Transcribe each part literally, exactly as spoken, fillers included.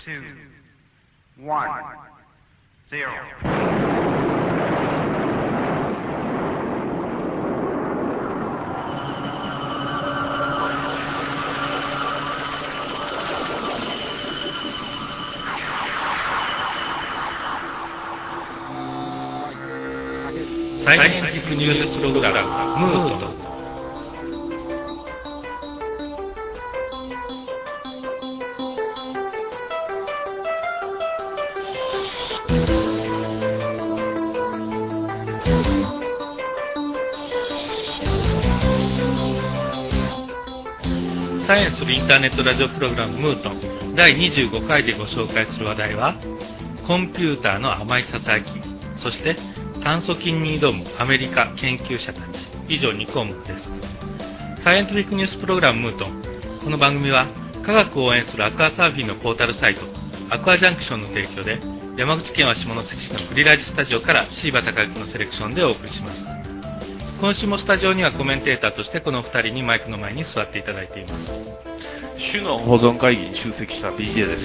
two, one, zero. サイエンティフィックニュースプログラムムート。サイエンスするインターネットラジオプログラムムートだいにじゅうごかいでご紹介する話題は、コンピューターの甘いささやき、そして炭疽菌に挑むアメリカ研究者たち、以上に項目です。サイエンティフィックニュースプログラムムート。この番組は科学を応援するアクアサーフィンのポータルサイトアクアジャンクションの提供で、山口県は下関市のフリラジスタジオから椎葉孝之のセレクションでお送りします。今週もスタジオにはコメンテーターとしてこのふたりにマイクの前に座っていただいています。 種の保存会議に出席した ビージェー です、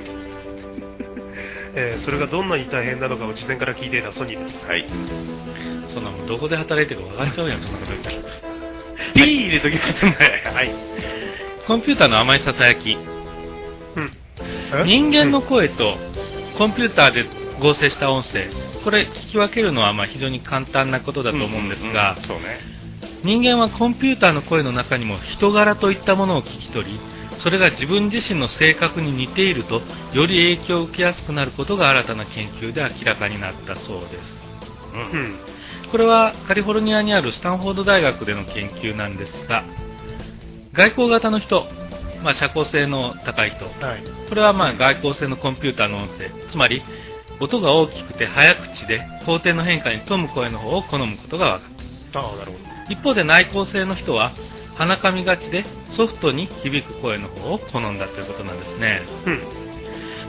えー、それがどんなに大変なのかを事前から聞いていたソニーです。 はい。 そんなもんどこで働いてるか分かっちゃうやん、そんなこと言ったら。 ピー入れときますね。はい。 コンピューターの甘いささやき、うん、人間の声とコンピューターで合成した音声、これ聞き分けるのはまあ非常に簡単なことだと思うんですが、 うんうんうん、そうね、 人間はコンピューターの声の中にも人柄といったものを聞き取り、それが自分自身の性格に似ているとより影響を受けやすくなることが新たな研究で明らかになったそうです、うんうん、これはカリフォルニアにあるスタンフォード大学での研究なんですが、外光型の人、まあ、社交性の高い人、はい、これはまあ外光性のコンピューターの音声、つまり音が大きくて早口で高低の変化に富む声の方を好むことが分かった。 ああ、なるほど。 一方で内向性の人は鼻かみがちでソフトに響く声の方を好んだということなんですね、うん、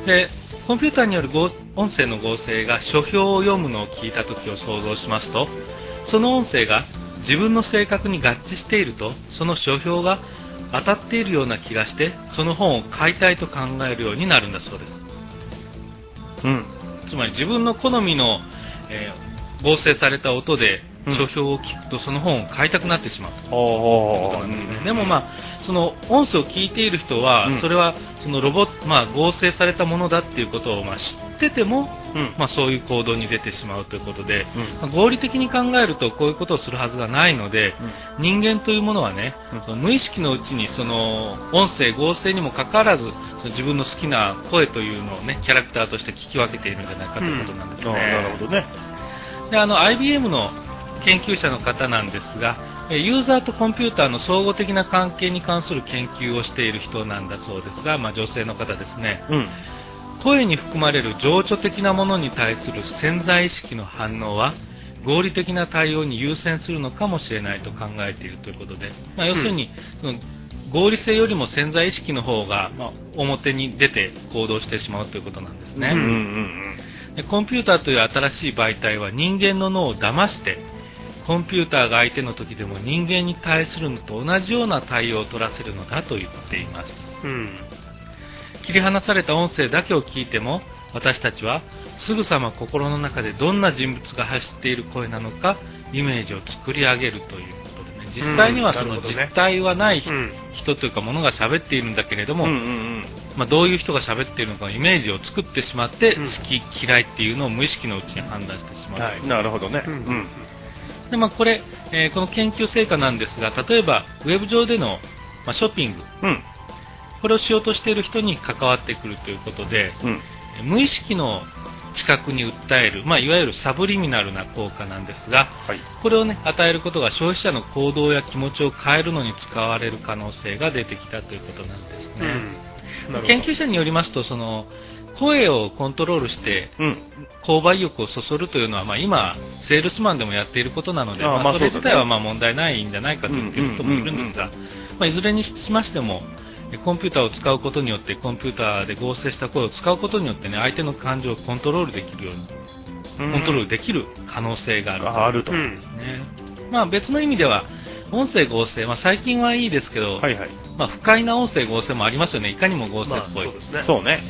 でコンピューターによる音声の合成が書評を読むのを聞いた時を想像しますと、その音声が自分の性格に合致していると、その書評が当たっているような気がしてその本を買いたいと考えるようになるんだそうです、うん、つまり自分の好みの、えー、合成された音で書評を聞くとその本を買いたくなってしまうということなんですね、うん、でもまあその音声を聞いている人は、うん、それはそのロボ、まあ、合成されたものだっていうことをまあ知ってても、うんまあ、そういう行動に出てしまうということで、うんまあ、合理的に考えるとこういうことをするはずがないので、うん、人間というものはね、その無意識のうちにその音声合成にもかかわらずその自分の好きな声というのをねキャラクターとして聞き分けているんじゃないかということなんですね、うん、 なるほどね。 であの アイビーエム の研究者の方なんですが、ユーザーとコンピューターの相互的な関係に関する研究をしている人なんだそうですが、まあ、女性の方ですね、うん、声に含まれる情緒的なものに対する潜在意識の反応は合理的な対応に優先するのかもしれないと考えているということで、まあ、要するに、うん、その合理性よりも潜在意識の方が、まあ、表に出て行動してしまうということなんですね、うんうんうん、でコンピューターという新しい媒体は人間の脳を騙してコンピューターが相手の時でも人間に対するのと同じような対応を取らせるのだと言っています、うん、切り離された音声だけを聞いても私たちはすぐさま心の中でどんな人物が走っている声なのかイメージを作り上げるということでね、実際にはその実体はない人、うん、人というかものが喋っているんだけれども、うんうんうんまあ、どういう人が喋っているのかイメージを作ってしまって、うん、好き嫌いっていうのを無意識のうちに判断してしまう、はい、 なるほどね、 うんうんでまあ、これ、えー、この研究成果なんですが、例えばウェブ上での、まあ、ショッピング、うん、これをしようとしている人に関わってくるということで、うん、無意識の知覚に訴える、まあ、いわゆるサブリミナルな効果なんですが、はい、これを、ね、与えることが消費者の行動や気持ちを変えるのに使われる可能性が出てきたということなんですね、うん、研究者によりますとその声をコントロールして、うん、購買意欲をそそるというのは、まあ、今セールスマンでもやっていることなので、あまあ、それ自体はまあ問題ないんじゃないかと言っている人もいるんですが、まあ、いずれにしましてもコンピューターを使うことによってコンピューターで合成した声を使うことによって、ね、相手の感情をコントロールできるようにコントロールできる可能性があると、 あると、 ねまあ、別の意味では音声合成、まあ、最近はいいですけど、はいはいまあ、不快な音声合成もありますよね。いかにも合成っぽい、まあ、そうですね、 そうね、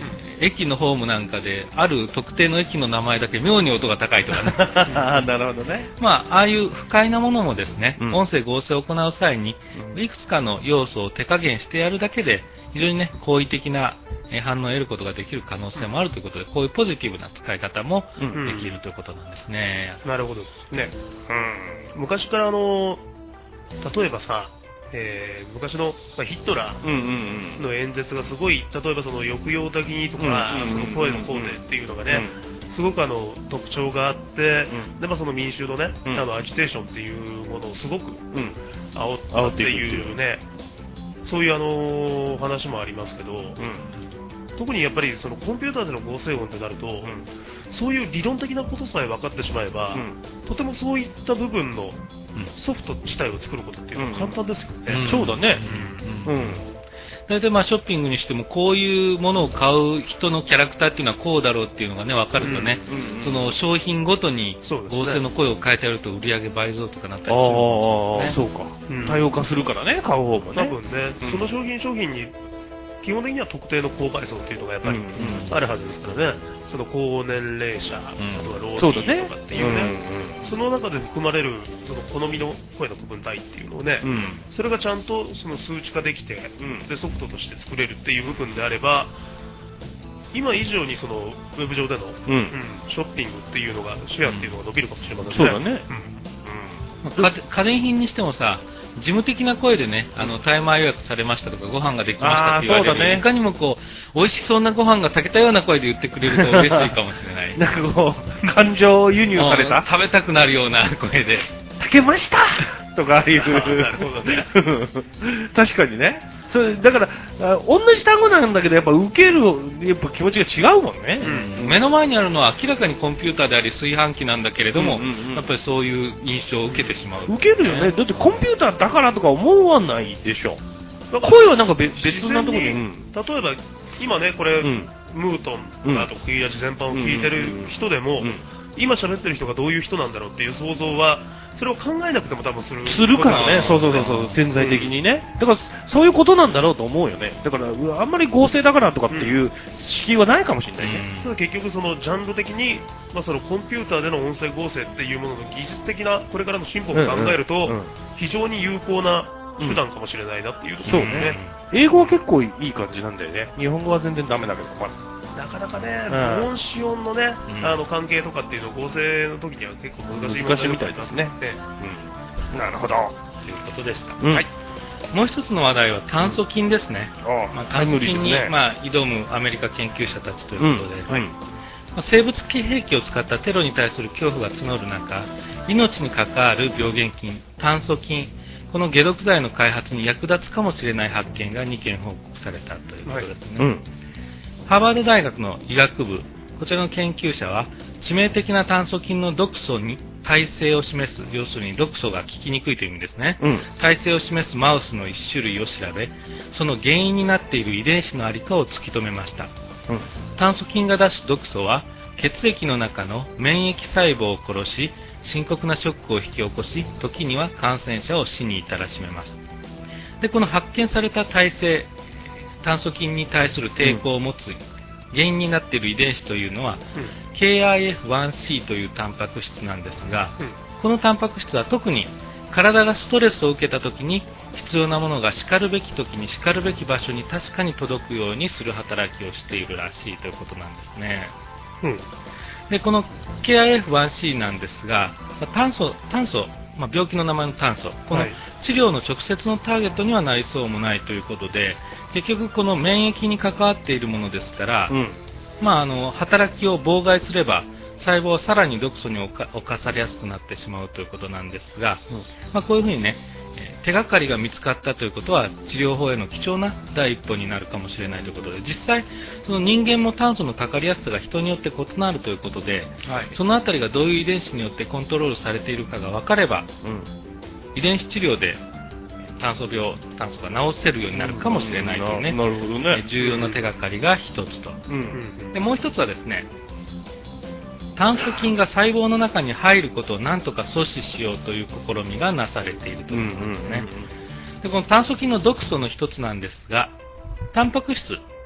駅のホームなんかで、ある特定の駅の名前だけ妙に音が高いとかね。 なるほどね。 まあ、ああいう不快なものもですね、 うん、 音声合成を行う際に、いくつかの要素を手加減してやるだけで、非常にね、好意的な反応を得ることができる可能性もあるということで、こういうポジティブな使い方もできるということなんですね。 うん、なるほど。ね。うん。昔からあの、例えばさ、えー、昔の、まあ、ヒットラーの演説がすごい、例えばその抑揚的にとか、その声の方でっていうのがね、すごくあの特徴があって、うん、でまあ、その民衆のね、うん、あのアジテーションっていうものをすごく煽ったっていうね、うん、そういうあの話もありますけど、うん、特にやっぱりそのコンピューターでの合成音ってなると、うん、そういう理論的なことさえ分かってしまえば、うん、とてもそういった部分のソフト自体を作ることっていうのは簡単ですよね。 うん、そうだね。うんうん大体まあショッピングにしてもこういうものを買う人のキャラクターっていうのはこうだろうっていうのがね分かるとね、うんうんうん、その商品ごとに合成の声を変えてやると売り上げ倍増とかなったりする、ね、 ああそうか、うん、多様化するからね買う方もね多分ね、うん、その商品商品に基本的には特定の購買層っていうのがやっぱりあるはずですからね、うんうん、その高年齢者、うん、あとは老人とかっていうね、うんうん、その中で含まれるその好みの声の区分帯っていうのをね、うん、それがちゃんとその数値化できて、うん、でソフトとして作れるっていう部分であれば今以上にそのウェブ上での、うんうん、ショッピングっていうのがシェアっていうのが伸びるかもしれませんね。 そうだね、 うんうん、家電品にしてもさ事務的な声でね、あのタイマー予約されましたとかご飯ができましたって言われる、ね、いかにもこう美味しそうなご飯が炊けたような声で言ってくれると嬉しいかもしれないなんかこう感情輸入された食べたくなるような声で炊けましたとかいうなるほど、ね、確かにねそれだから同じ単語なんだけどやっぱ受けるやっぱ気持ちが違うもんね、 うん、目の前にあるのは明らかにコンピューターであり炊飯器なんだけれども、うんうんうん、やっぱりそういう印象を受けてしまう、 受けるよねだってコンピューターだからとか思わないでしょ声はなんか 別, 別なところで、うん、 例えば今ねこれ、うん、ムートンあとクイアジ全般を聞いてる人でも、うんうんうん今喋ってる人がどういう人なんだろうっていう想像はそれを考えなくても多分するするからねそうそうそうそう潜在的にね、うん、だからそういうことなんだろうと思うよねだからあんまり合成だからとかっていう敷居はないかもしれないね、 うん、結局そのジャンル的に、まあ、そのコンピューターでの音声合成っていうものの技術的なこれからの進歩を考えると、うんうんうん、非常に有効な手段かもしれないなっていうところですね、うん、そうね英語は結構いい感じなんだよね日本語は全然ダメだけどまだなかなかね、無音子音のね、うん、あの関係とかっていうのを合成の時には結構難しい難しいみたいですね。 うん、なるほど。ということでした。 うん、はい。もう一つの話題は炭疽菌ですね。うんまあ、炭疽菌に、ねまあ、挑むアメリカ研究者たちということで、うんはいまあ、生物系兵器を使ったテロに対する恐怖が募る中、命に関わる病原菌、炭疽菌、この解毒剤の開発に役立つかもしれない発見がにけん報告されたということですね。はいうんハーバード大学の医学部、こちらの研究者は、致命的な炭疽菌の毒素に耐性を示す、要するに毒素が効きにくいという意味ですね、うん、耐性を示すマウスの一種類を調べ、その原因になっている遺伝子の在りかを突き止めました。うん、炭疽菌が出す毒素は、血液の中の免疫細胞を殺し、深刻なショックを引き起こし、時には感染者を死に至らしめます。で、この発見された耐性、炭疽菌に対する抵抗を持つ原因になっている遺伝子というのは、うん、ケーアイエフワンシー というタンパク質なんですが、うん、このタンパク質は特に体がストレスを受けた時に必要なものがしかるべき時にしかるべき場所に確かに届くようにする働きをしているらしいということなんですね、うん、でこの ケーアイエフワンシー なんですが炭素、炭素まあ、病気の名前の炭素この治療の直接のターゲットにはなりそうもないということで結局この免疫に関わっているものですから、うんまあ、あの働きを妨害すれば細胞はさらに毒素に侵されやすくなってしまうということなんですが、うんまあ、こういうふうにね手がかりが見つかったということは治療法への貴重な第一歩になるかもしれないということで実際その人間も炭素のかかりやすさが人によって異なるということで、はい、そのあたりがどういう遺伝子によってコントロールされているかが分かれば、うん、遺伝子治療で炭素病炭素が治せるようになるかもしれないというね、 うん、なるほどね重要な手がかりが一つと、うん、でもう一つはですね炭疽菌が細胞の中に入ることを何とか阻止しようという試みがなされているということですね。でこの炭疽菌の毒素の一つなんですが、タンパク質、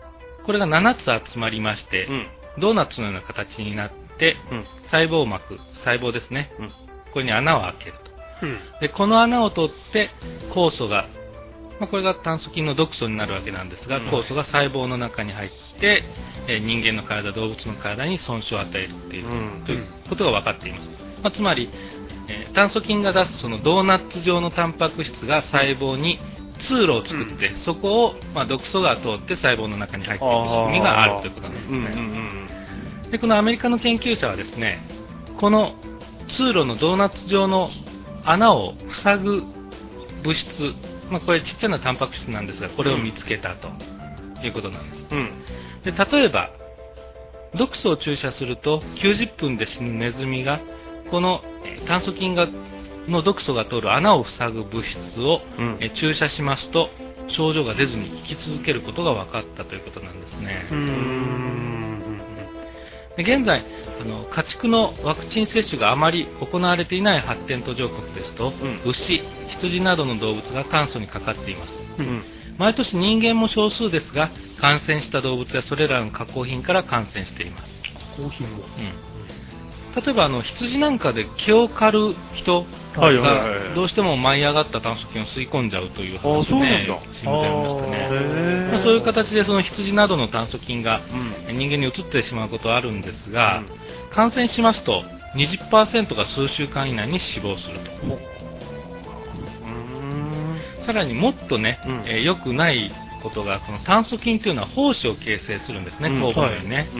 これがななつ集まりまして、うん、ドーナツのような形になって、うん、細胞膜、細胞ですね、うん、これに穴を開けると、うん、でこの穴を取って酵素が、まあ、これが炭疽菌の毒素になるわけなんですが、うん、酵素が細胞の中に入って、えー、人間の体、動物の体に損傷を与えるっていう、うん、ということが分かっています。まあ、つまり、えー、炭疽菌が出すそのドーナツ状のタンパク質が細胞に通路を作って、うん、そこを、まあ、毒素が通って細胞の中に入っていく仕組みがあるということなんですね。うんうんうん、でこのアメリカの研究者はですね、この通路のドーナツ状の穴を塞ぐ物質、まあ、これちっちゃなタンパク質なんですが、これを見つけたということなんです。うん、で例えば毒素を注射するときゅうじゅっぷんで死ぬネズミがこの炭疽菌がの毒素が通る穴を塞ぐ物質を、うん、え注射しますと症状が出ずに生き続けることが分かったということなんですね。うーんで現在あの家畜のワクチン接種があまり行われていない発展途上国ですと、うん、牛、羊などの動物が炭素にかかっています。うん、毎年人間も少数ですが感染した動物やそれらの加工品から感染しています。 加工品も、 うん、例えばあの羊なんかで毛を刈る人がどうしても舞い上がった炭疽菌を吸い込んじゃうという話をね、新聞で見ましたね。まあ、そういう形でその羊などの炭疽菌が人間に移ってしまうことはあるんですが、うん、感染しますと にじゅっパーセント が数週間以内に死亡すると。さらにもっとね、うん、えー、良くないことがこの炭疽菌というのは胞子を形成するんですね、酵母にね。はい、うん、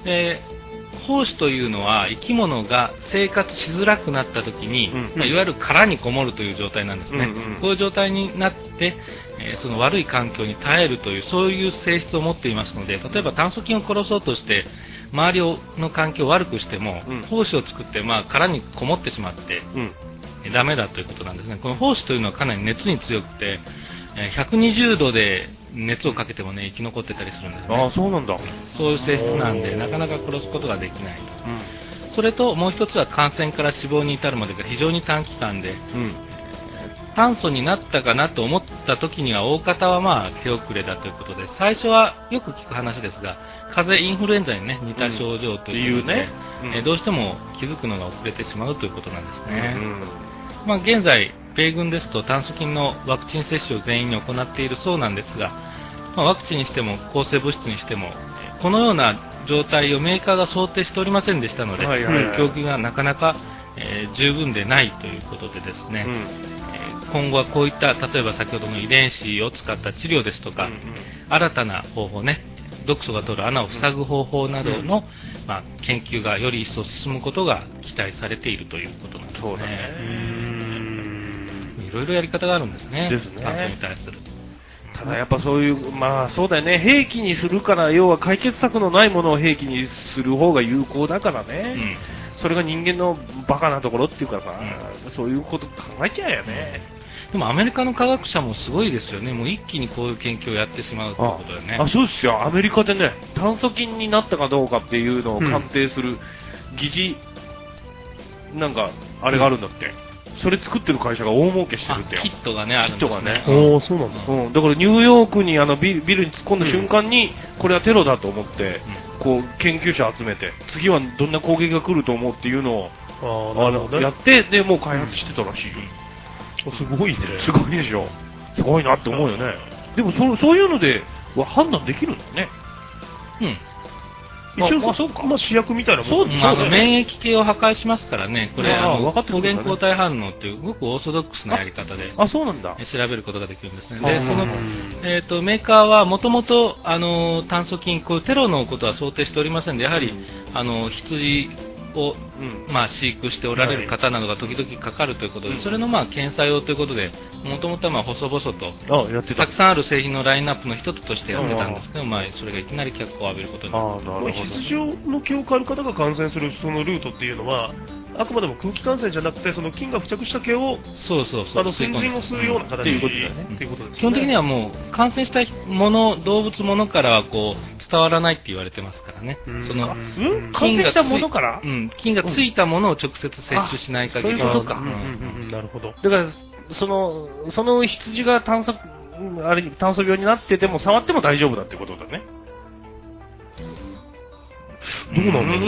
で胞子というのは生き物が生活しづらくなった時に、うんまあ、いわゆる殻にこもるという状態なんですね。うんうん、こういう状態になって、えー、その悪い環境に耐えるというそういう性質を持っていますので、例えば炭疽菌を殺そうとして周りの環境を悪くしても、うん、胞子を作って、まあ、殻にこもってしまって、うんダメだということなんですね。この胞子というのはかなり熱に強くてひゃくにじゅうどで熱をかけてもね生き残ってたりするんですね。 ああ、そうなんだ。 そういう性質なんでなかなか殺すことができないと、うん、それともう一つは感染から死亡に至るまでが非常に短期間で、うん、炭素になったかなと思った時には大方はまあ手遅れだということで、最初はよく聞く話ですが風邪インフルエンザに、ね、似た症状ということで、うんね、どうしても気づくのが遅れてしまうということなんですね。うんうんまあ、現在、米軍ですと炭疽菌のワクチン接種を全員に行っているそうなんですが、まあ、ワクチンにしても抗生物質にしてもこのような状態をメーカーが想定しておりませんでしたので、はいはいはい、供給がなかなか、えー、十分でないということでですね、うんえー、今後はこういった例えば先ほどの遺伝子を使った治療ですとか、うんうん、新たな方法ね毒素が通る穴を塞ぐ方法などの、うんまあ、研究がより一層進むことが期待されているということなんですね。そうだね。うーんいろいろやり方があるんですね。 ですね。 炭素に対する。 ただやっぱそういうまあそうだよね。兵器にするから要は解決策のないものを兵器にする方が有効だからね。うん、それが人間のバカなところっていうかさ、うん、そういうこと考えちゃうよね。 でもアメリカの科学者もすごいですよね。もう一気にこういう研究をやってしまうということでね。 ああ、そうですよ。アメリカでね、炭疽菌になったかどうかっていうのを鑑定する疑似、なんか、あれがあるんだって。うん、それ作ってる会社が大儲けしてるってよ。 キットがね、あるんですね。 キットがね。 おー、そうなんだ。 うん。だからニューヨークにあのビル、ビルに突っ込んだ瞬間に、うん、これはテロだと思って、うん、こう、研究者集めて、次はどんな攻撃が来ると思うっていうのを、ああの、やって、で、もう開発してたらしいよ。 すごいね。 すごいでしょ。すごいなって思うよね。でもそ、そういうので判断できるんだね。 うん。 一応、まあ、そうか。まあ、試薬みたいなもの。 そう、まあ、免疫系を破壊しますからね。これ、あの、抗原抗体反応っていう、ごくオーソドックスなやり方で。 あ、そうなんだ。 調べることができるんですね。で、その、えっと、メーカーはもともと、あの、炭疽菌、こういうテロのことは想定しておりませんで、やはり、あの、羊、を、うんまあ、飼育しておられる方などが時々かかるということで、はい、それのまあ検査用ということで、もともとはまあ細々とやってたくさんある製品のラインナップの一つとしてやってたんですけど、まあ、それがいきなり脚光を浴びることになって、 羊の毛を刈る方が感染するそのルートっていうのは、あくまでも空気感染じゃなくて、その菌が付着した毛を、 そうそうそう、 あの粉塵を吸うような形で、うん、っていうことですね。 基本的にはもう感染したもの、動物ものからはこう伝わらないって言われてますからね。 その、うん、感染したものから、 うん、菌がついたものを直接摂取しない限り、 そういうことか。うんうんうん、なるほど。 だからそのその羊が炭素あれ炭素病になってても触っても大丈夫だってことだね。 どうなんだろう、うんうん、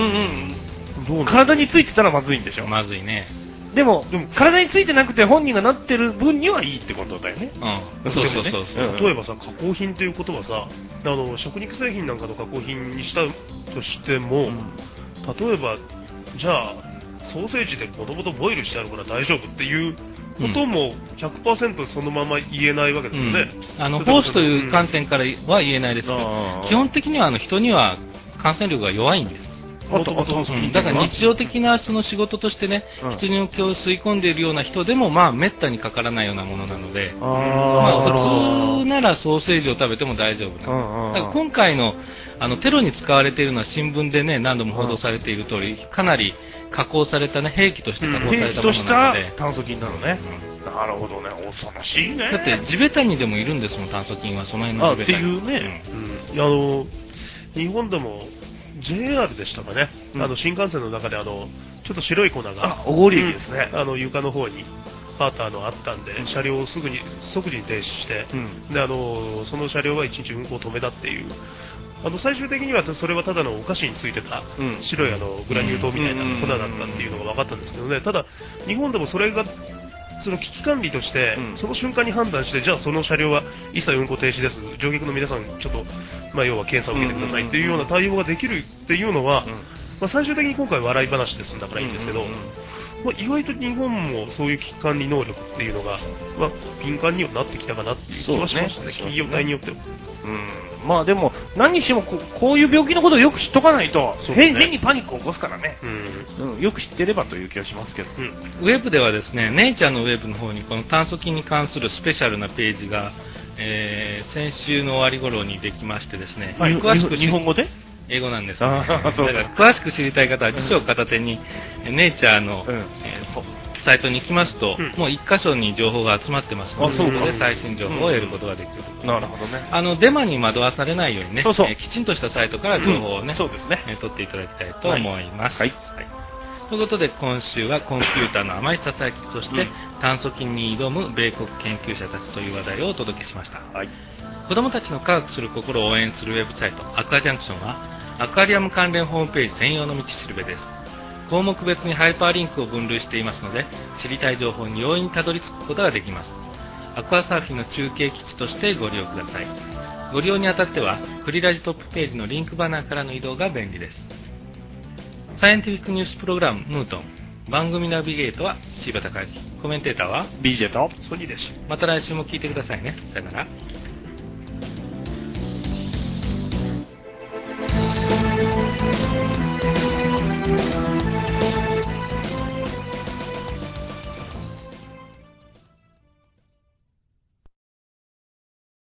どうなん体についてたらまずいんでしょ。 まずいね。 でも、でも体についてなくて本人がなってる分にはいいってことだよね。 うん。そうそうそうそう。 例えばさ、加工品ということはさ、あの食肉製品なんかの加工品にしたとしても、うん、例えばじゃあソーセージでもともとボイルしてあるから大丈夫っていうことも ひゃくパーセント そのまま言えないわけですよね。 うん、あのホースという観点からは言えないですけど、うん、基本的にはあの人には感染力が弱いんです。 あとあとうん、だから日常的なその仕事としてね、うん、人に気を吸い込んでいるような人でもまあめったにかからないようなものなので、あ、まあ、普通ならソーセージを食べても大丈夫なんです。だから今回のあのテロに使われているのは新聞でね何度も報道されている通り、かなり加工されたね兵器として加工されたものなので、うん、 兵器とした炭疽菌なのね。うん、なるほどね、恐ろしいね。 だって地べたにでもいるんですもん、炭疽菌は。その辺の地べたに。 あっていうね。 うん、あの日本でもジェイアール でしたかね、うん、あの新幹線の中であのちょっと白い粉がおごりですね、 うん、あの床の方にパーターのあったんで、うん、車両をすぐに即時に停止して、うん、であのその車両はいちにち運行を止めたっていう、あの最終的にはそれはただのお菓子についてた白いあのグラニュー糖みたいな粉だったっていうのが分かったんですけどね、ただ日本でもそれがその危機管理として、うん、その瞬間に判断して、じゃあその車両は一切運行停止です、乗客の皆さん、ちょっと、まあ、要は検査を受けてくださいっていうような対応ができるっていうのは、うん、まあ、最終的に今回、笑い話で済んだからいいんですけど、うんうんうん、まあ、意外と日本もそういう危機管理能力っていうのが、まあ、敏感にはなってきたかなっていう気はしましたね、企業体によっては。 うん、まあでも、何にしてもこう、こういう病気のことをよく知っとかないと、ね、変, 変にパニックを起こすからね、うんうん、よく知ってればという気がしますけど、うん、 ウェブではですね、ネイチャーのウェブの方にこの炭疽菌に関するスペシャルなページが、えー、先週の終わり頃にできましてですね、 はい、詳しく日本語で英語なんです、ね、だから詳しく知りたい方は辞書を片手に、うん、ネイチャーの、うんえーサイトに行きますと、うん、もう一箇所に情報が集まってますので、そこで最新情報を得ることができる、 うん、なるほどね。 あのデマに惑わされないようにね、そうそう、えー、きちんとしたサイトから情報をね、うん、 そうですね、 えー、取っていただきたいと思います。 はい。はい。 ということで今週はコンピューターの甘いささやき、そして、うん、炭疽菌に挑む米国研究者たちという話題をお届けしました。はい。子どもたちの科学する心を応援するウェブサイトアクアジャンクションはアクアリアム関連ホームページ専用の道しるべです。項目別にハイパーリンクを分類していますので、知りたい情報に容易にたどり着くことができます。アクアサーフィンの中継基地としてご利用ください。ご利用にあたってはクリラジトップページのリンクバナーからの移動が便利です。サイエンティフィックニュースプログラムムートン、番組ナビゲートは柴田海輝、コメンテーターはビージェー とソニーです。 また来週も聞いてくださいね。さよなら。